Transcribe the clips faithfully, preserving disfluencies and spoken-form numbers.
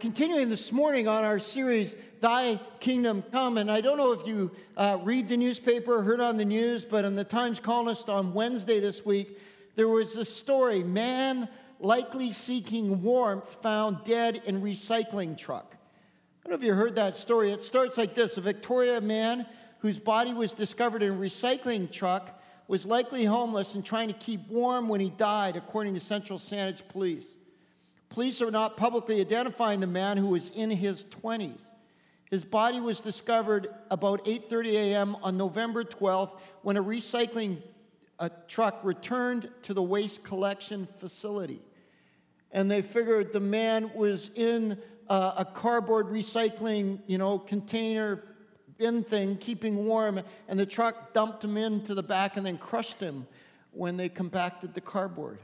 continuing this morning on our series, Thy Kingdom Come. And I don't know if you uh, read the newspaper or heard on the news, but in the Times Colonist on Wednesday this week, there was a story, man likely seeking warmth found dead in recycling truck. I don't know if you heard that story. It starts like this. A Victoria man whose body was discovered in a recycling truck was likely homeless and trying to keep warm when he died, according to Central Saanich Police. Police are not publicly identifying the man, who was in his twenties. His body was discovered about eight thirty a.m. on November twelfth when a recycling uh, truck returned to the waste collection facility. And they figured the man was in uh, a cardboard recycling, you know, container bin thing, keeping warm, and the truck dumped him into the back and then crushed him when they compacted the cardboard.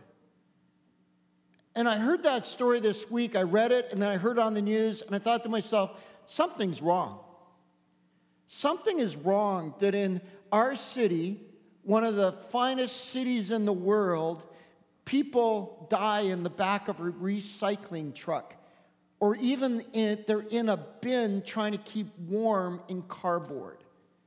And I heard that story this week. I read it, and then I heard it on the news, and I thought to myself, something's wrong. Something is wrong that in our city, one of the finest cities in the world, people die in the back of a recycling truck, or even in, they're in a bin trying to keep warm in cardboard.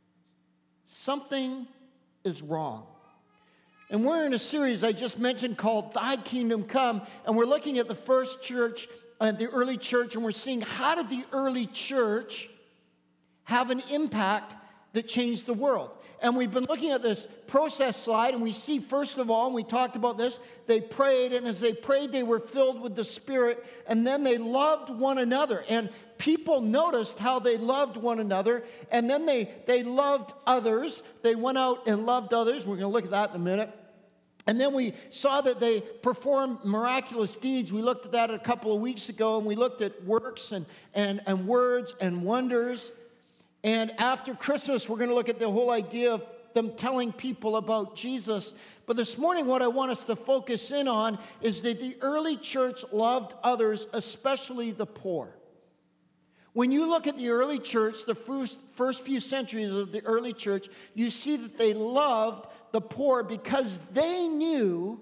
Something is wrong. And we're in a series I just mentioned called Thy Kingdom Come, and we're looking at the first church, uh, the early church, and we're seeing how did the early church have an impact that changed the world. And we've been looking at this process slide, and we see, first of all, and we talked about this, they prayed, and as they prayed, they were filled with the Spirit, and then they loved one another. And people noticed how they loved one another, and then they, they loved others. They went out and loved others. We're going to look at that in a minute. And then we saw that they performed miraculous deeds. We looked at that a couple of weeks ago, and we looked at works and, and, and words and wonders. And after Christmas, we're going to look at the whole idea of them telling people about Jesus. But this morning, what I want us to focus in on is that the early church loved others, especially the poor. When you look at the early church, the first, first few centuries of the early church, you see that they loved the poor because they knew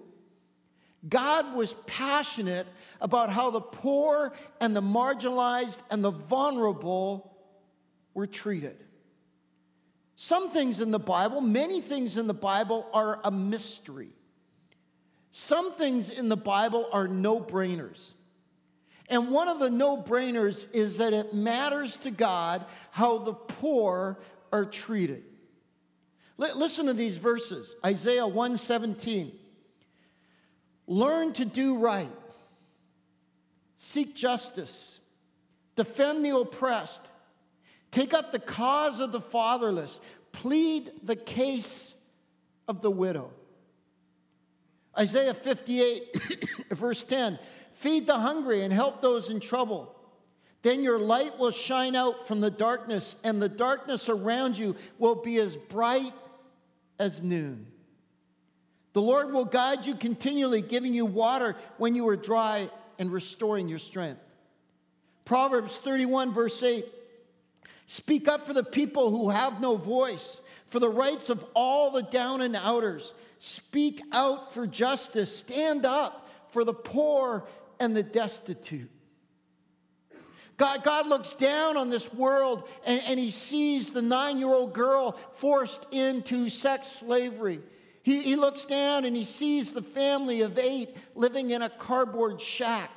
God was passionate about how the poor and the marginalized and the vulnerable were treated. Some things in the Bible, many things in the Bible are a mystery. Some things in the Bible are no-brainers. And one of the no-brainers is that it matters to God how the poor are treated. L- listen to these verses. Isaiah one seventeen. Learn to do right. Seek justice. Defend the oppressed. Take up the cause of the fatherless. Plead the case of the widow. Isaiah fifty-eight, verse ten. Feed the hungry and help those in trouble. Then your light will shine out from the darkness, and the darkness around you will be as bright as noon. The Lord will guide you continually, giving you water when you are dry and restoring your strength. Proverbs thirty-one, verse eight. Speak up for the people who have no voice, for the rights of all the down and outers. Speak out for justice. Stand up for the poor and the destitute. God, God looks down on this world and, and he sees the nine-year-old girl forced into sex slavery. He, he looks down and he sees the family of eight living in a cardboard shack.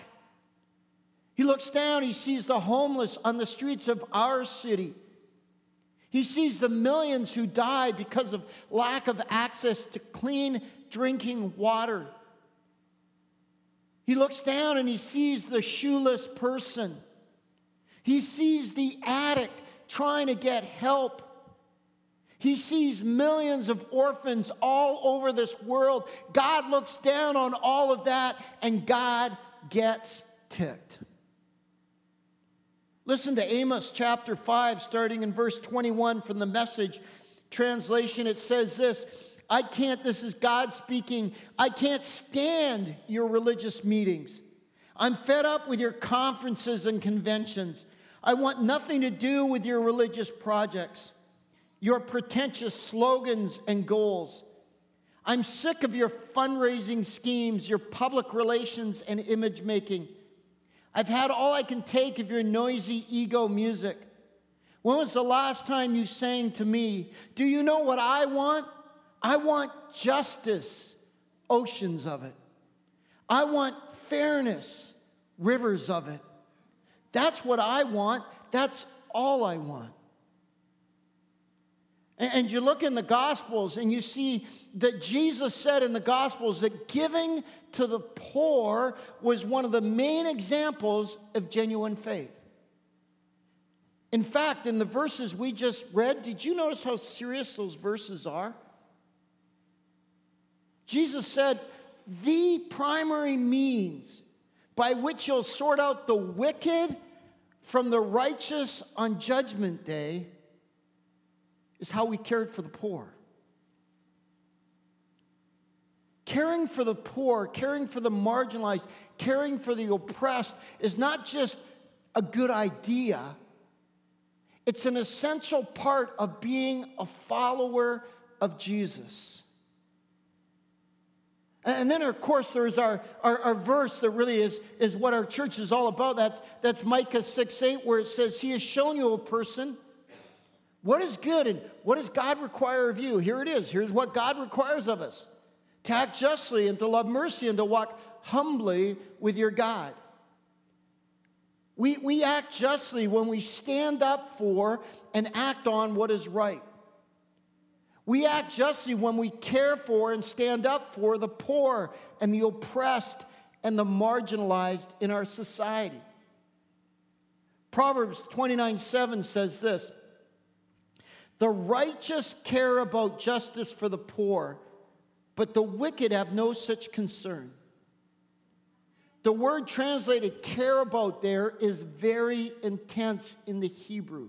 He looks down, he sees the homeless on the streets of our city. He sees the millions who die because of lack of access to clean drinking water. He looks down and he sees the shoeless person. He sees the addict trying to get help. He sees millions of orphans all over this world. God looks down on all of that, and God gets ticked. Listen to Amos chapter five, starting in verse twenty-one from the Message translation. It says this, I can't, this is God speaking, I can't stand your religious meetings. I'm fed up with your conferences and conventions. I want nothing to do with your religious projects, your pretentious slogans and goals. I'm sick of your fundraising schemes, your public relations and image making. I've had all I can take of your noisy ego music. When was the last time you sang to me? Do you know what I want? I want justice, oceans of it. I want fairness, rivers of it. That's what I want. That's all I want. And you look in the Gospels and you see that Jesus said in the Gospels that giving to the poor was one of the main examples of genuine faith. In fact, in the verses we just read, did you notice how serious those verses are? Jesus said, the primary means by which you'll sort out the wicked from the righteous on Judgment Day is how we cared for the poor. Caring for the poor, caring for the marginalized, caring for the oppressed is not just a good idea. It's an essential part of being a follower of Jesus. And then, of course, there's our, our, our verse that really is, is what our church is all about. That's, that's Micah six eight, where it says, He has shown you, a person, what is good and what does God require of you? Here it is. Here's what God requires of us. To act justly and to love mercy and to walk humbly with your God. We, we act justly when we stand up for and act on what is right. We act justly when we care for and stand up for the poor and the oppressed and the marginalized in our society. Proverbs twenty-nine seven says this, the righteous care about justice for the poor, but the wicked have no such concern. The word translated care about there is very intense in the Hebrew.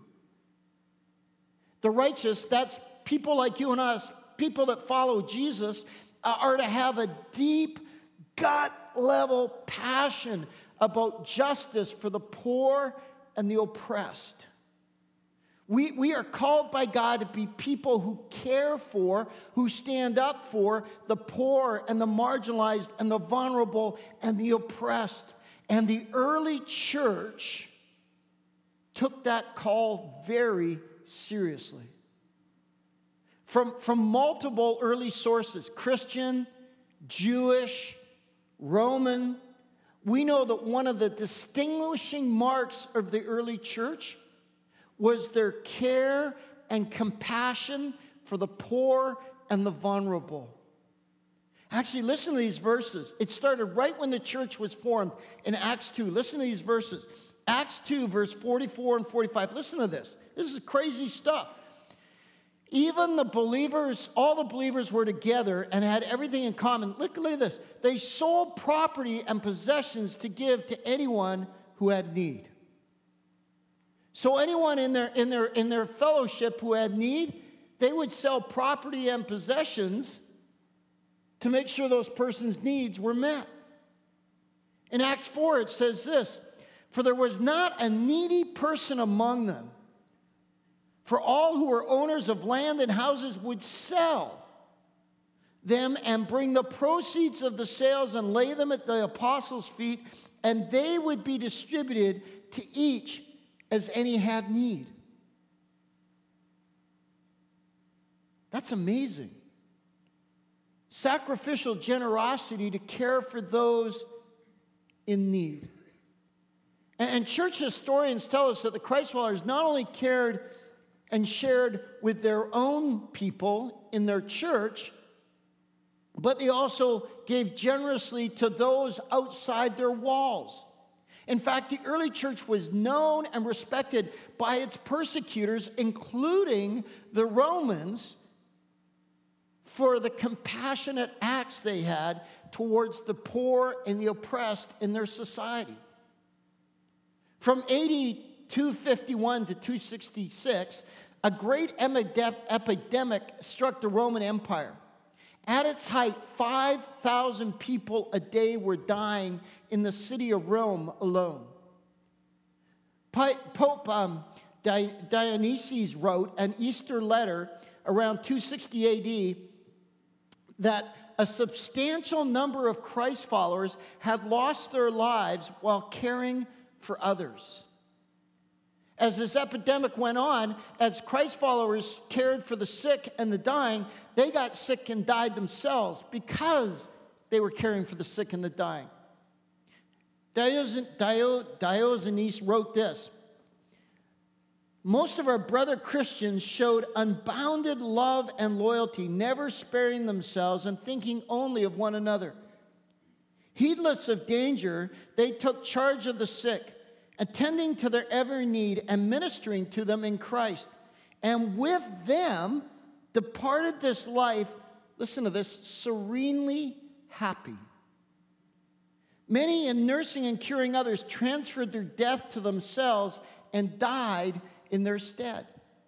The righteous, that's people like you and us, people that follow Jesus, uh, are to have a deep, gut-level passion about justice for the poor and the oppressed. We, we are called by God to be people who care for, who stand up for the poor and the marginalized and the vulnerable and the oppressed. And the early church took that call very seriously. From, from multiple early sources, Christian, Jewish, Roman, we know that one of the distinguishing marks of the early church was their care and compassion for the poor and the vulnerable. Actually, listen to these verses. It started right when the church was formed in Acts two. Listen to these verses. Acts two, verse forty-four and forty-five. Listen to this. This is crazy stuff. Even the believers, all the believers were together and had everything in common. Look, look at this. They sold property and possessions to give to anyone who had need. So anyone in their, in their, in their fellowship who had need, they would sell property and possessions to make sure those persons' needs were met. In Acts four, it says this, for there was not a needy person among them, for all who were owners of land and houses would sell them and bring the proceeds of the sales and lay them at the apostles' feet, and they would be distributed to each as any had need. That's amazing. Sacrificial generosity to care for those in need. And church historians tell us that the Christ followers not only cared and shared with their own people in their church, but they also gave generously to those outside their walls. In fact, the early church was known and respected by its persecutors, including the Romans, for the compassionate acts they had towards the poor and the oppressed in their society. From A D two fifty-one to two sixty-six, a great epidemic struck the Roman Empire. At its height, five thousand people a day were dying in the city of Rome alone. Pope um, Dionysius wrote an Easter letter around two sixty A D that a substantial number of Christ followers had lost their lives while caring for others. As this epidemic went on, as Christ followers cared for the sick and the dying, they got sick and died themselves because they were caring for the sick and the dying. Diogenes wrote this: most of our brother Christians showed unbounded love and loyalty, never sparing themselves and thinking only of one another. Heedless of danger, they took charge of the sick, attending to their every need and ministering to them in Christ. And with them departed this life, listen to this, serenely happy. Many in nursing and curing others transferred their death to themselves and died in their stead.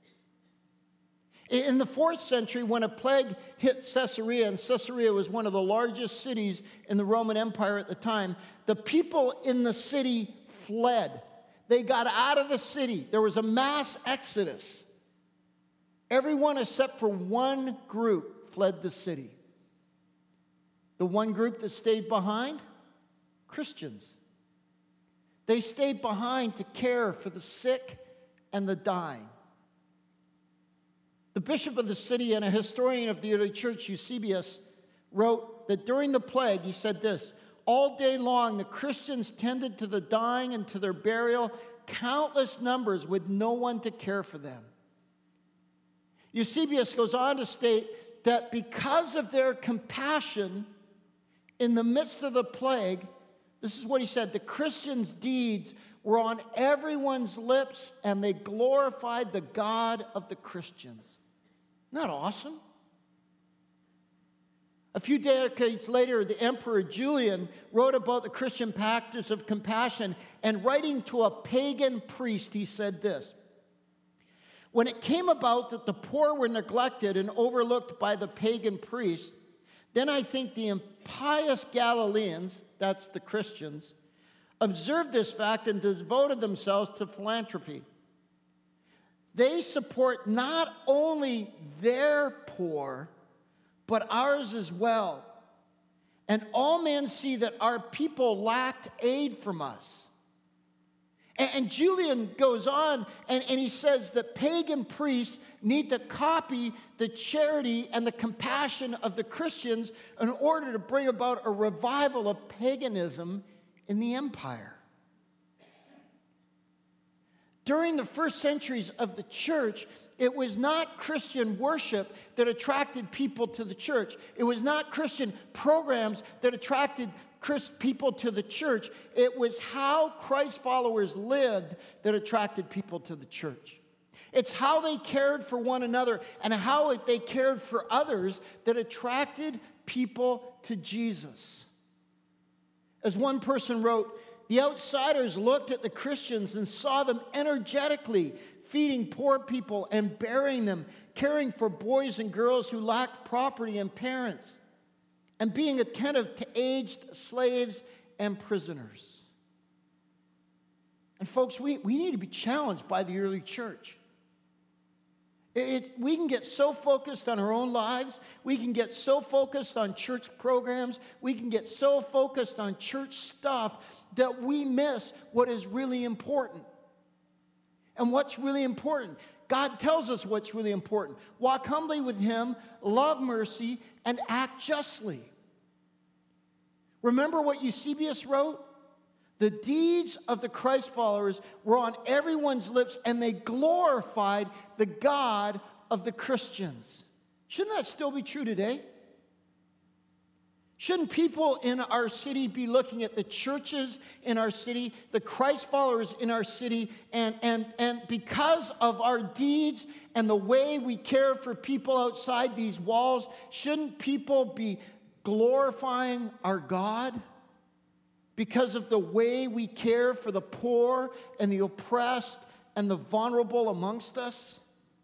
In the fourth century, when a plague hit Caesarea, and Caesarea was one of the largest cities in the Roman Empire at the time, the people in the city fled. They got out of the city. There was a mass exodus. Everyone except for one group fled the city. The one group that stayed behind? Christians. They stayed behind to care for the sick and the dying. The bishop of the city and a historian of the early church, Eusebius, wrote that during the plague, he said this: all day long, the Christians tended to the dying and to their burial, countless numbers with no one to care for them. Eusebius goes on to state that because of their compassion in the midst of the plague, this is what he said: the Christians' deeds were on everyone's lips, and they glorified the God of the Christians. Isn't that awesome? A few decades later, the Emperor Julian wrote about the Christian practice of compassion, and writing to a pagan priest, he said this: when it came about that the poor were neglected and overlooked by the pagan priest, then I think the impious Galileans, that's the Christians, observed this fact and devoted themselves to philanthropy. They support not only their poor, but ours as well. And all men see that our people lacked aid from us. And, and Julian goes on and, and he says that pagan priests need to copy the charity and the compassion of the Christians in order to bring about a revival of paganism in the empire. During the first centuries of the church, it was not Christian worship that attracted people to the church. It was not Christian programs that attracted Christ people to the church. It was how Christ followers lived that attracted people to the church. It's how they cared for one another and how they cared for others that attracted people to Jesus. As one person wrote, the outsiders looked at the Christians and saw them energetically feeding poor people and burying them, caring for boys and girls who lacked property and parents, and being attentive to aged slaves and prisoners. And folks, we, we need to be challenged by the early church. It, we can get so focused on our own lives. We can get so focused on church programs. We can get so focused on church stuff that we miss what is really important. And what's really important? God tells us what's really important. Walk humbly with Him, love mercy, and act justly. Remember what Eusebius wrote? The deeds of the Christ followers were on everyone's lips, and they glorified the God of the Christians. Shouldn't that still be true today? Shouldn't people in our city be looking at the churches in our city, the Christ followers in our city, and, and, and because of our deeds and the way we care for people outside these walls, shouldn't people be glorifying our God? Because of the way we care for the poor and the oppressed and the vulnerable amongst us?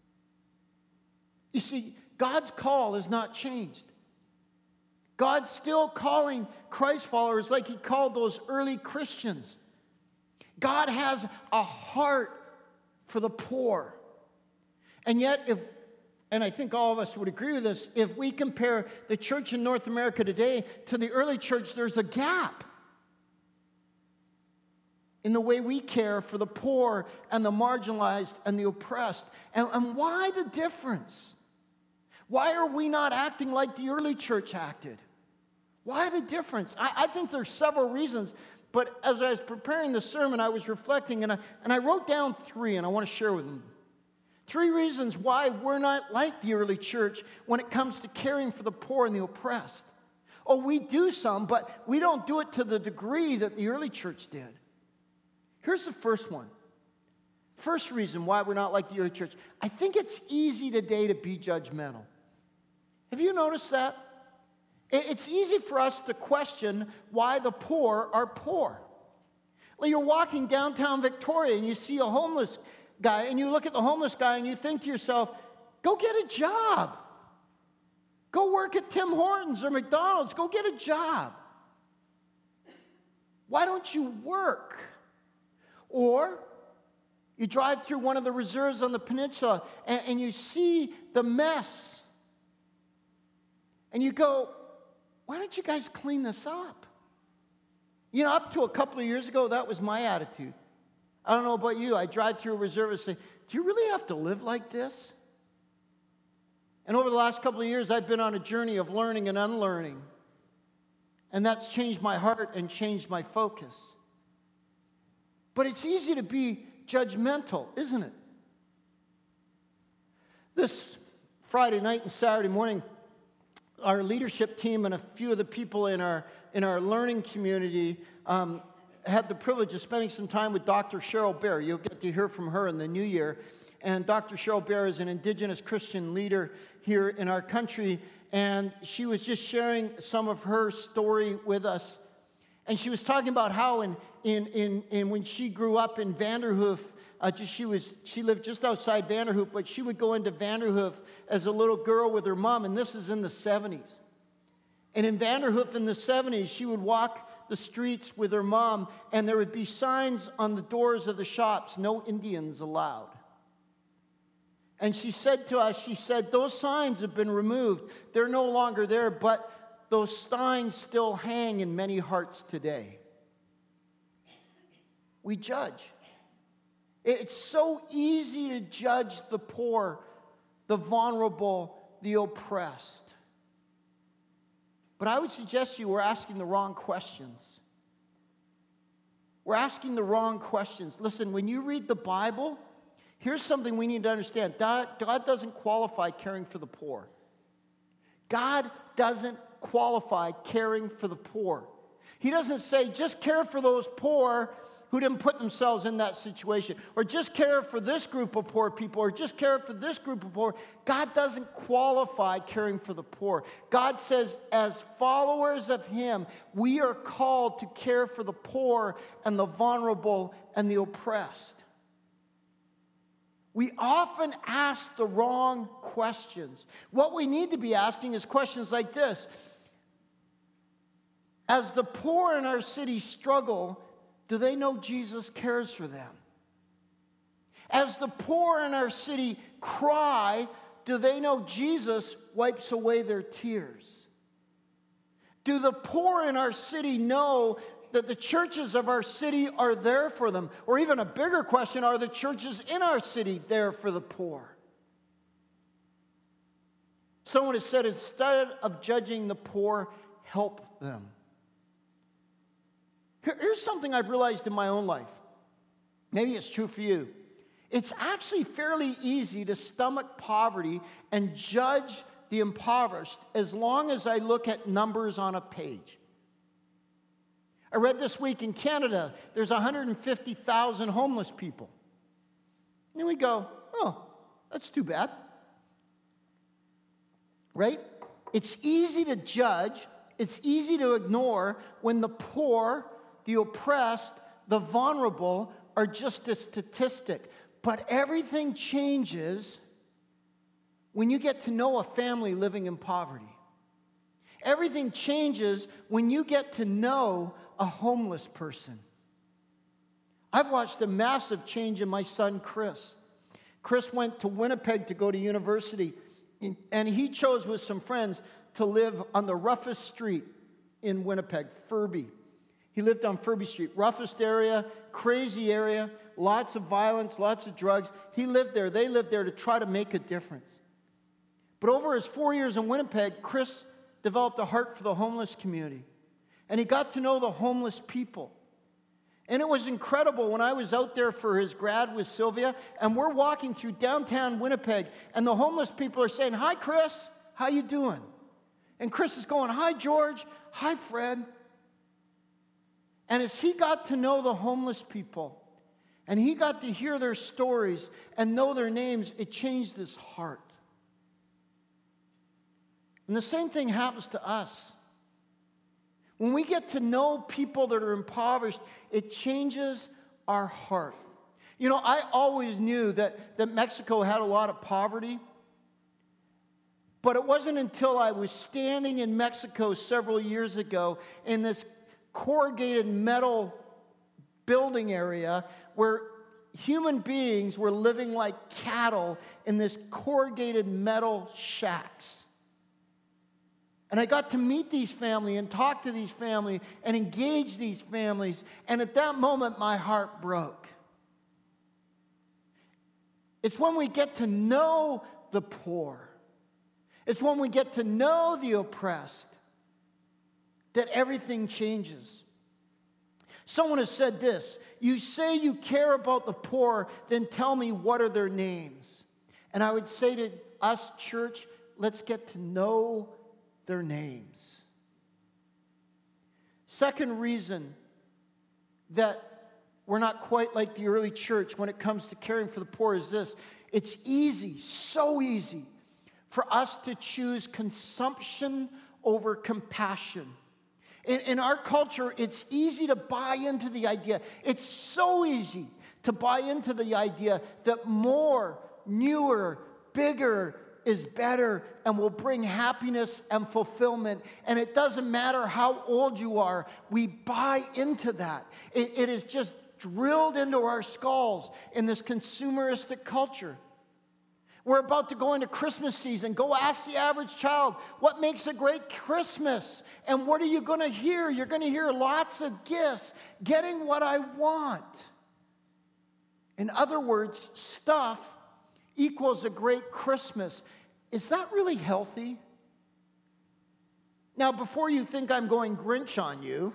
You see, God's call has not changed. God's still calling Christ followers like He called those early Christians. God has a heart for the poor. And yet, if, and I think all of us would agree with this, if we compare the church in North America today to the early church, there's a gap. in the way we care for the poor and the marginalized and the oppressed. And, and why the difference? Why are we not acting like the early church acted? Why the difference? I, I think there's several reasons, but as I was preparing the sermon, I was reflecting, and I, and I wrote down three, and I want to share with them. Three reasons why we're not like the early church when it comes to caring for the poor and the oppressed. Oh, we do some, but we don't do it to the degree that the early church did. Here's the first one. First reason why we're not like the early church. I think it's easy today to be judgmental. Have you noticed that? It's easy for us to question why the poor are poor. Well, you're walking downtown Victoria and you see a homeless guy, and you look at the homeless guy and you think to yourself, go get a job. Go work at Tim Hortons or McDonald's. Go get a job. Why don't you work? Or you drive through one of the reserves on the peninsula and, and you see the mess. And you go, why don't you guys clean this up? You know, up to a couple of years ago, that was my attitude. I don't know about you. I drive through a reserve and say, do you really have to live like this? And over the last couple of years, I've been on a journey of learning and unlearning. And that's changed my heart and changed my focus. But it's easy to be judgmental, isn't it? This Friday night and Saturday morning, our leadership team and a few of the people in our in our learning community um, had the privilege of spending some time with Doctor Cheryl Bear. You'll get to hear from her in the new year. And Doctor Cheryl Bear is an indigenous Christian leader here in our country. And she was just sharing some of her story with us. And she was talking about how in, in, in, in when she grew up in Vanderhoof, uh, just, she, was, she lived just outside Vanderhoof, but she would go into Vanderhoof as a little girl with her mom, and this is in the seventies. And in Vanderhoof in the seventies, she would walk the streets with her mom, and there would be signs on the doors of the shops, no Indians allowed. And she said to us, she said, those signs have been removed. They're no longer there, but those signs still hang in many hearts today. We judge. It's so easy to judge the poor, the vulnerable, the oppressed. But I would suggest to you we're asking the wrong questions. We're asking the wrong questions. Listen, when you read the Bible, here's something we need to understand. God, God doesn't qualify caring for the poor. God doesn't qualify caring for the poor. He doesn't say, just care for those poor who didn't put themselves in that situation, or just care for this group of poor people, or just care for this group of poor. God doesn't qualify caring for the poor. God says, as followers of Him, we are called to care for the poor and the vulnerable and the oppressed. We often ask the wrong questions. What we need to be asking is questions like this. As the poor in our city struggle, do they know Jesus cares for them? As the poor in our city cry, do they know Jesus wipes away their tears? Do the poor in our city know that the churches of our city are there for them? Or even a bigger question, are the churches in our city there for the poor? Someone has said, instead of judging the poor, help them. Here's something I've realized in my own life. Maybe it's true for you. It's actually fairly easy to stomach poverty and judge the impoverished as long as I look at numbers on a page. I read this week in Canada, there's one hundred fifty thousand homeless people. And we go, oh, that's too bad. Right? It's easy to judge, it's easy to ignore when the poor, the oppressed, the vulnerable are just a statistic. But everything changes when you get to know a family living in poverty. Everything changes when you get to know a homeless person. I've watched a massive change in my son, Chris. Chris went to Winnipeg to go to university, and he chose with some friends to live on the roughest street in Winnipeg, Furby. He lived on Furby Street, roughest area, crazy area, lots of violence, lots of drugs. He lived there. They lived there to try to make a difference. But over his four years in Winnipeg, Chris developed a heart for the homeless community. And he got to know the homeless people. And it was incredible when I was out there for his grad with Sylvia, and we're walking through downtown Winnipeg, and the homeless people are saying, "Hi, Chris, how you doing?" And Chris is going, "Hi, George. Hi, Fred." And as he got to know the homeless people, and he got to hear their stories and know their names, it changed his heart. And the same thing happens to us. When we get to know people that are impoverished, it changes our heart. You know, I always knew that, that Mexico had a lot of poverty. But it wasn't until I was standing in Mexico several years ago in this corrugated metal building area where human beings were living like cattle in this corrugated metal shacks. And I got to meet these families and talk to these families and engage these families. And at that moment, my heart broke. It's when we get to know the poor. It's when we get to know the oppressed that everything changes. Someone has said this: "You say you care about the poor, then tell me, what are their names?" And I would say to us, church, let's get to know their names. Second reason that we're not quite like the early church when it comes to caring for the poor is this: it's easy, so easy, for us to choose consumption over compassion. In, in our culture, it's easy to buy into the idea. It's so easy to buy into the idea that more, newer, bigger is better and will bring happiness and fulfillment. And it doesn't matter how old you are, we buy into that. It, it is just drilled into our skulls in this consumeristic culture. We're about to go into Christmas season. Go ask the average child, what makes a great Christmas? And what are you going to hear? You're going to hear lots of gifts, getting what I want. In other words, stuff equals a great Christmas. Is that really healthy? Now, before you think I'm going Grinch on you,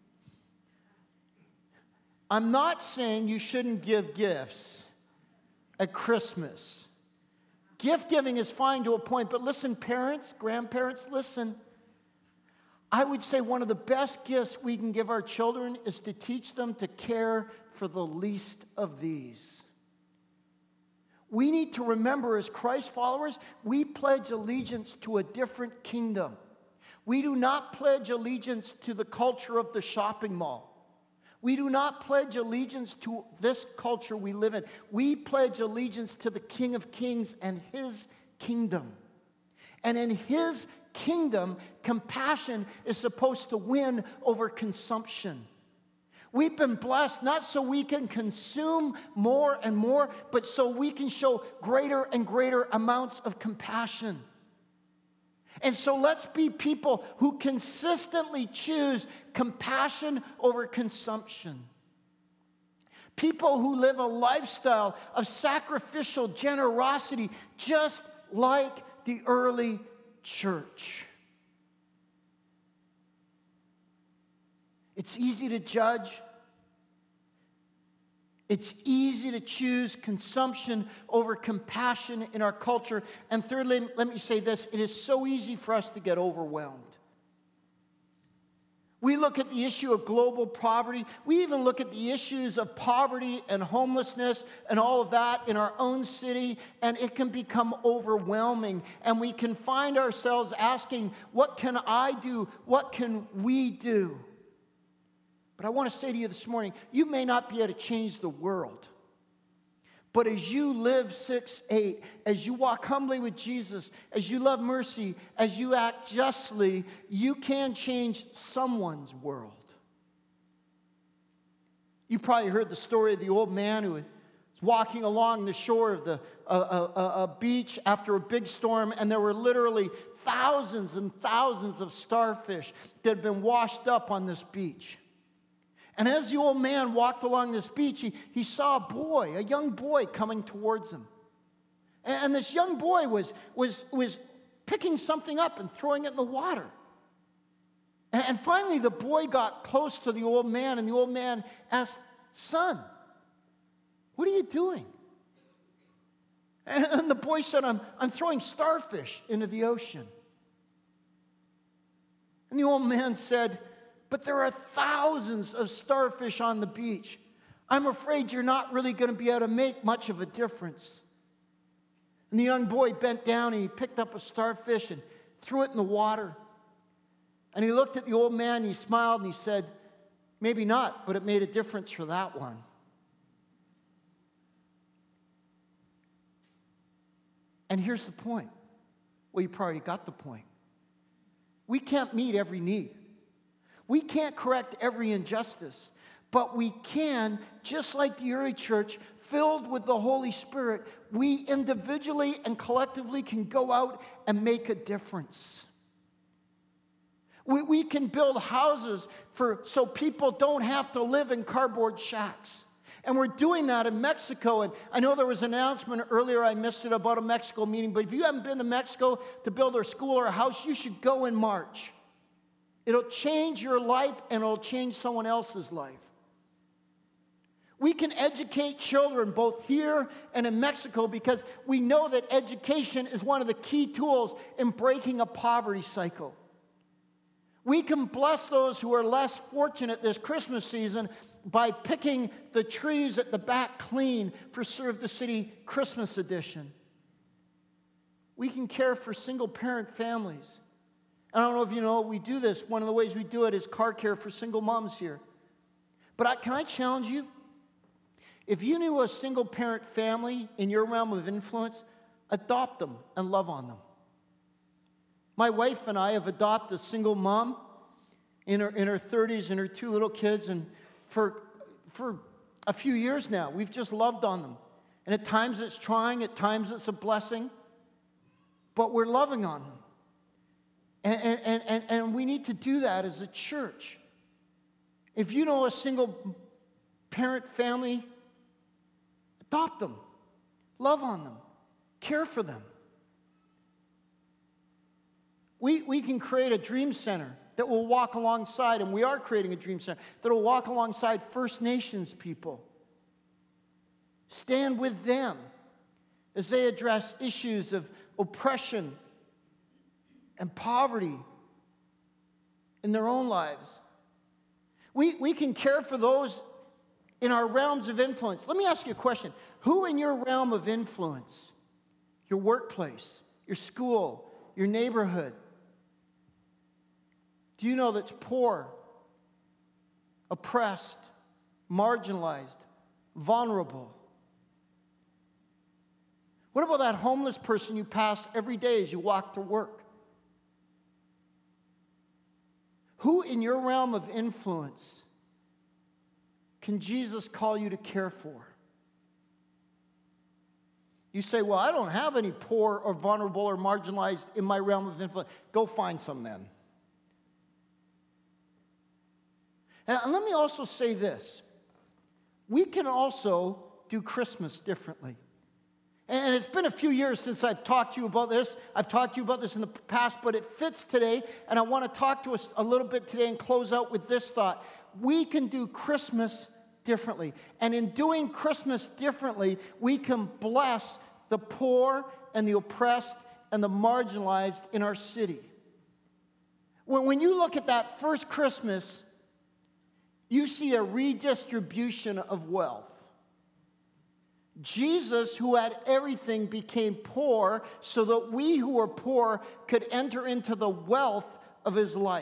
I'm not saying you shouldn't give gifts at Christmas. Gift giving is fine to a point, but listen, parents, grandparents, listen. I would say one of the best gifts we can give our children is to teach them to care for the least of these. We need to remember, as Christ followers, we pledge allegiance to a different kingdom. We do not pledge allegiance to the culture of the shopping mall. We do not pledge allegiance to this culture we live in. We pledge allegiance to the King of Kings and His kingdom. And in His kingdom, compassion is supposed to win over consumption. We've been blessed not so we can consume more and more, but so we can show greater and greater amounts of compassion. And so let's be people who consistently choose compassion over consumption. People who live a lifestyle of sacrificial generosity, just like the early church. It's easy to judge. It's easy to choose consumption over compassion in our culture. And thirdly, let me say this: it is so easy for us to get overwhelmed. We look at the issue of global poverty. We even look at the issues of poverty and homelessness and all of that in our own city, and it can become overwhelming. And we can find ourselves asking, what can I do? What can we do? But I want to say to you this morning, you may not be able to change the world. But as you live six eight, as you walk humbly with Jesus, as you love mercy, as you act justly, you can change someone's world. You probably heard the story of the old man who was walking along the shore of the uh, uh, a beach after a big storm, and there were literally thousands and thousands of starfish that had been washed up on this beach. And as the old man walked along this beach, he, he saw a boy, a young boy coming towards him. And, and this young boy was, was, was picking something up and throwing it in the water. And, and finally, the boy got close to the old man, and the old man asked, "Son, what are you doing?" And, and the boy said, I'm, I'm throwing starfish into the ocean. And the old man said, "But there are thousands of starfish on the beach. I'm afraid you're not really going to be able to make much of a difference." And the young boy bent down and he picked up a starfish and threw it in the water. And he looked at the old man and he smiled and he said, "Maybe not, but it made a difference for that one." And here's the point. Well, you probably got the point. We can't meet every need. We can't correct every injustice, but we can, just like the early church, filled with the Holy Spirit, we individually and collectively can go out and make a difference. We, we can build houses for so people don't have to live in cardboard shacks. And we're doing that in Mexico. And I know there was an announcement earlier, I missed it, about a Mexico meeting. But if you haven't been to Mexico to build a school or a house, you should go in March. It'll change your life and it'll change someone else's life. We can educate children both here and in Mexico because we know that education is one of the key tools in breaking a poverty cycle. We can bless those who are less fortunate this Christmas season by picking the trees at the back clean for Serve the City Christmas edition. We can care for single-parent families. I don't know if you know, we do this. One of the ways we do it is car care for single moms here. But I, can I challenge you? If you knew a single-parent family in your realm of influence, adopt them and love on them. My wife and I have adopted a single mom in her, in her thirties and her two little kids, and for, for a few years now, we've just loved on them. And at times it's trying, at times it's a blessing, but we're loving on them. And, and, and, and we need to do that as a church. If you know a single parent family, adopt them, love on them, care for them. We, we can create a dream center that will walk alongside, and we are creating a dream center, that will walk alongside First Nations people. Stand with them as they address issues of oppression and poverty in their own lives. We, we can care for those in our realms of influence. Let me ask you a question. Who in your realm of influence, your workplace, your school, your neighborhood, do you know that's poor, oppressed, marginalized, vulnerable? What about that homeless person you pass every day as you walk to work? Who in your realm of influence can Jesus call you to care for? You say, well, I don't have any poor or vulnerable or marginalized in my realm of influence. Go find some then. And let me also say this. We can also do Christmas differently. And it's been a few years since I've talked to you about this. I've talked to you about this in the past, but it fits today. And I want to talk to us a little bit today and close out with this thought. We can do Christmas differently. And in doing Christmas differently, we can bless the poor and the oppressed and the marginalized in our city. When, when you look at that first Christmas, you see a redistribution of wealth. Jesus, who had everything, became poor so that we who are poor could enter into the wealth of his life.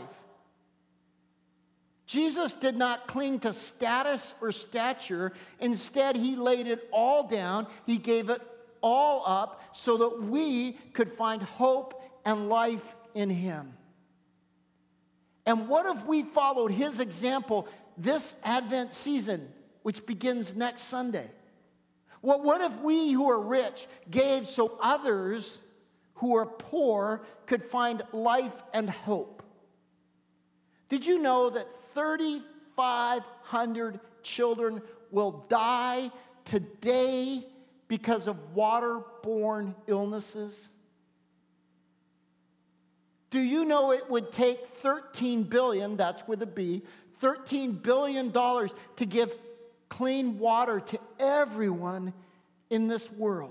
Jesus did not cling to status or stature. Instead, he laid it all down. He gave it all up so that we could find hope and life in him. And what if we followed his example this Advent season, which begins next Sunday? What, what if we who are rich gave so others who are poor could find life and hope? Did you know that thirty five hundred children will die today because of waterborne illnesses? Do you know it would take thirteen billion dollars, that's with a B, thirteen billion dollars to give clean water to everyone in this world?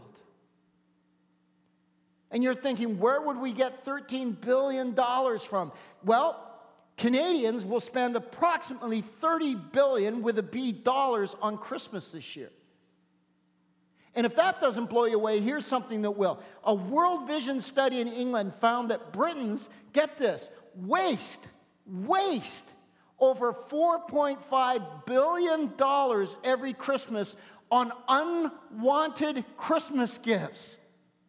And you're thinking, where would we get thirteen billion dollars from? Well, Canadians will spend approximately thirty billion dollars with a B dollars on Christmas this year. And if that doesn't blow you away, here's something that will. A World Vision study in England found that Britons, get this, waste, waste over four point five billion dollars every Christmas on unwanted Christmas gifts.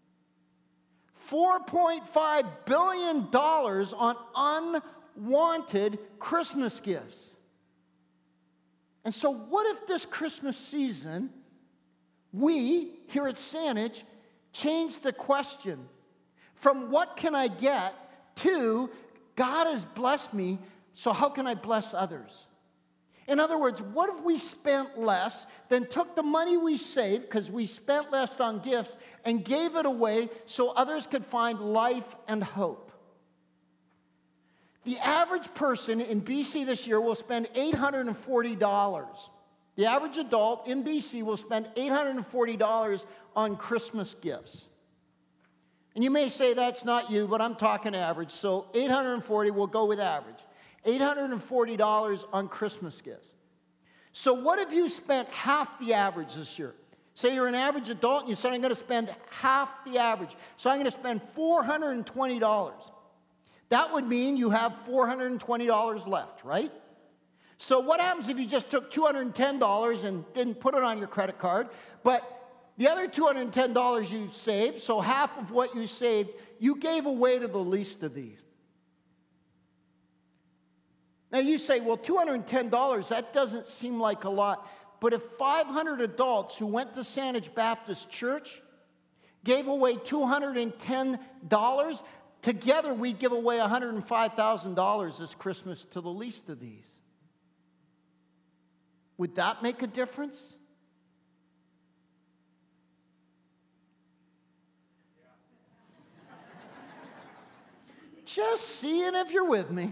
four point five billion dollars on unwanted Christmas gifts. And so what if this Christmas season, we, here at Saanich, changed the question from what can I get to God has blessed me, so how can I bless others? In other words, what if we spent less, then took the money we saved, because we spent less on gifts, and gave it away so others could find life and hope? The average person in B C this year will spend eight hundred forty dollars. The average adult in B C will spend eight hundred forty dollars on Christmas gifts. And you may say that's not you, but I'm talking average, so eight hundred forty, we'll go with average. eight hundred forty dollars on Christmas gifts. So what if you spent half the average this year? Say you're an average adult and you said, I'm going to spend half the average. So I'm going to spend four hundred twenty dollars. That would mean you have four hundred twenty dollars left, right? So what happens if you just took two hundred ten dollars and didn't put it on your credit card, but the other two hundred ten dollars you saved, so half of what you saved, you gave away to the least of these? Now you say, well, two hundred ten dollars, that doesn't seem like a lot. But if five hundred adults who went to Saanich Baptist Church gave away two hundred ten dollars, together we'd give away one hundred five thousand dollars this Christmas to the least of these. Would that make a difference? Just seeing if you're with me.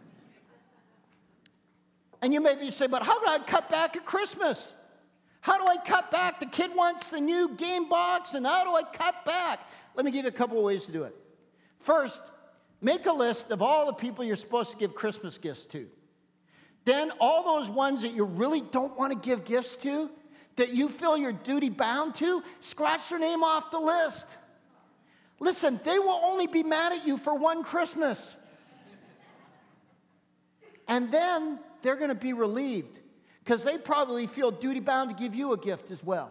And you may be saying, but how do I cut back at Christmas? How do I cut back? The kid wants the new game box, and how do I cut back? Let me give you a couple of ways to do it. First, make a list of all the people you're supposed to give Christmas gifts to. Then all those ones that you really don't want to give gifts to, that you feel you're duty bound to, scratch their name off the list. Listen, they will only be mad at you for one Christmas. And then they're going to be relieved because they probably feel duty bound to give you a gift as well.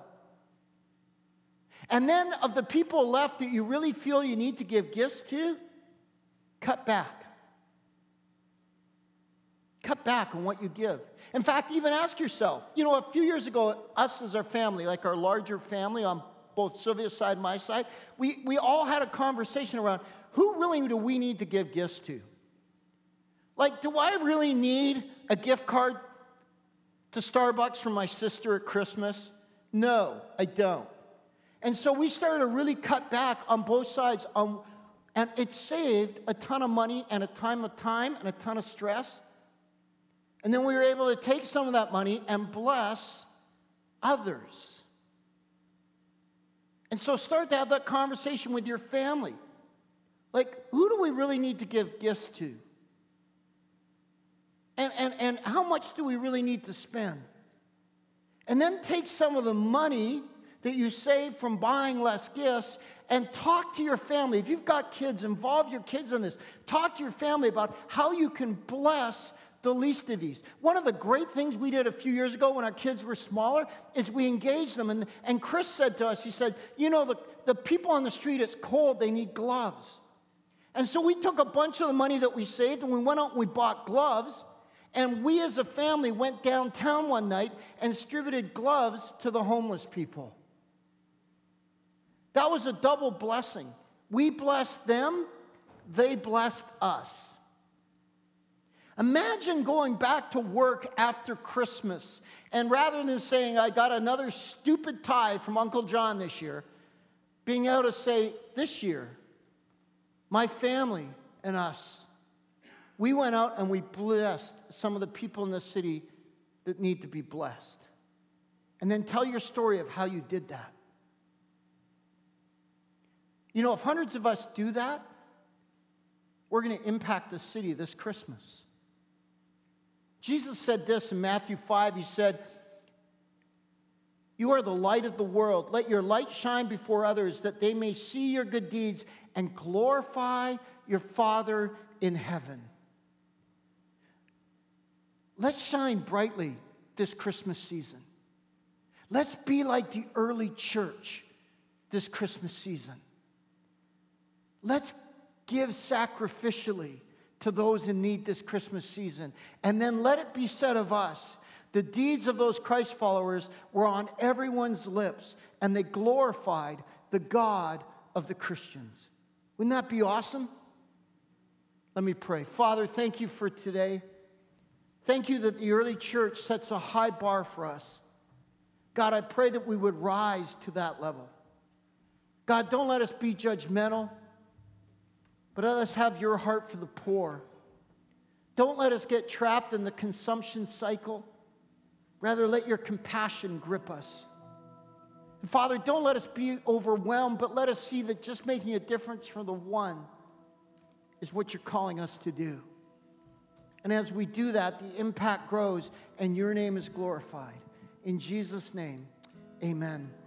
And then of the people left that you really feel you need to give gifts to, cut back. Cut back on what you give. In fact, even ask yourself, you know, a few years ago, us as our family, like our larger family on both Sylvia's side and my side, we, we all had a conversation around who really do we need to give gifts to? Like, do I really need a gift card to Starbucks from my sister at Christmas? No, I don't. And so we started to really cut back on both sides, on, and it saved a ton of money and a ton of time and a ton of stress. And then we were able to take some of that money and bless others. And so start to have that conversation with your family. Like, who do we really need to give gifts to? And, and, and how much do we really need to spend? And then take some of the money that you save from buying less gifts and talk to your family. If you've got kids, involve your kids in this. Talk to your family about how you can bless the least of these. One of the great things we did a few years ago when our kids were smaller is we engaged them. And, and Chris said to us, he said, you know, the, the people on the street, it's cold, they need gloves. And so we took a bunch of the money that we saved and we went out and we bought gloves. And we as a family went downtown one night and distributed gloves to the homeless people. That was a double blessing. We blessed them, they blessed us. Imagine going back to work after Christmas, and rather than saying, I got another stupid tie from Uncle John this year, being able to say, this year, my family and us, we went out and we blessed some of the people in the city that need to be blessed. And then tell your story of how you did that. You know, if hundreds of us do that, we're going to impact the city this Christmas. Jesus said this in Matthew five. He said, you are the light of the world. Let your light shine before others that they may see your good deeds and glorify your Father in heaven. Let's shine brightly this Christmas season. Let's be like the early church this Christmas season. Let's give sacrificially to those in need this Christmas season. And then let it be said of us, the deeds of those Christ followers were on everyone's lips, and they glorified the God of the Christians. Wouldn't that be awesome? Let me pray. Father, thank you for today. Thank you that the early church sets a high bar for us. God, I pray that we would rise to that level. God, don't let us be judgmental, but let us have your heart for the poor. Don't let us get trapped in the consumption cycle. Rather, let your compassion grip us. And Father, don't let us be overwhelmed, but let us see that just making a difference for the one is what you're calling us to do. And as we do that, the impact grows and your name is glorified. In Jesus' name, amen.